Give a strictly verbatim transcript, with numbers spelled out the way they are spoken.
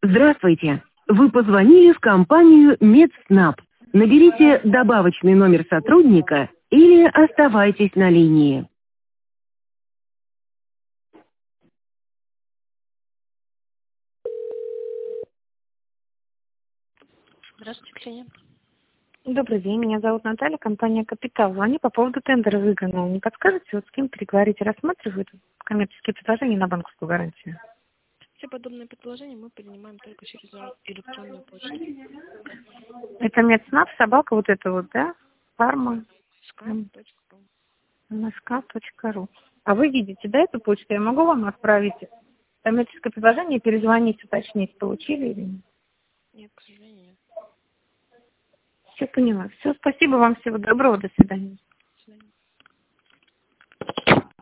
Здравствуйте. Вы позвонили в компанию Медснаб. Наберите добавочный номер сотрудника или оставайтесь на линии. Здравствуйте, Ксения. Добрый день, меня зовут Наталья, компания «Капитал». Звоню по поводу тендера выигранного. Не подскажете, вот с кем переговорить, рассматривают коммерческие предложения на банковскую гарантию? Все подобные предложения мы принимаем только через электронную почту. Это Медснаб, собака, вот это вот, да? Фарма. msk.ru. А вы видите, да, эту почту? Я могу вам отправить коммерческое предложение, перезвонить, уточнить, получили или нет? Нет, к сожалению, нет. Все поняла. Все, спасибо вам, всего доброго, до свидания.